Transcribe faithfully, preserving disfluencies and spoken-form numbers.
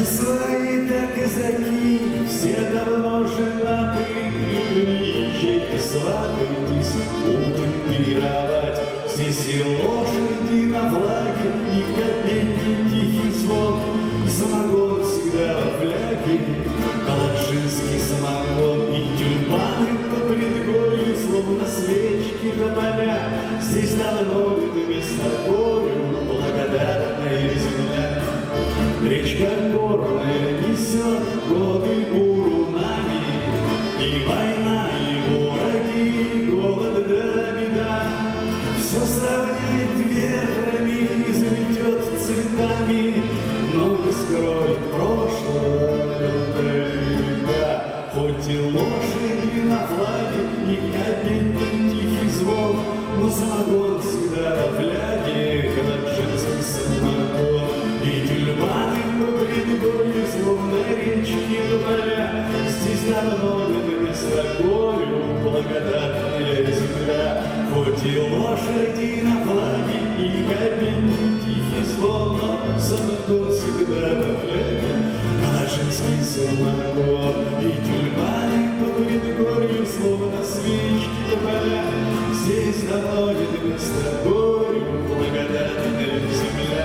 свои, так казаки, все давно женаты, приезжайте, сватайтесь, будем пировать. Здесь и лошади на флаге, и копейки, тихий звон, самогон всегда во фляге, калачинский самогон, и тюльпаны по предгорью, словно свечки на поля. Здесь давно видны с тобою благодатная земля. Речка горная несет годы бурунами, и война, и враги, и голод да беда. Все сравняет ветрами и заметет цветами, но не скроет прошлое века. Хоть и лошади на флаге, и капельный тихий звон, но самогон всегда во фляге, калачинский самогон. И тюльпаны по предгорью, словно речки до поля. Здесь давно видны с тобою благодатная земля. Хоть и лошади на флаге, и капельный тихий звон, но самогон всегда во фляге, калачинский самогон. И тюльпаны по предгорью, словно свечки до поля. Здесь давно видны с тобою благодатная земля.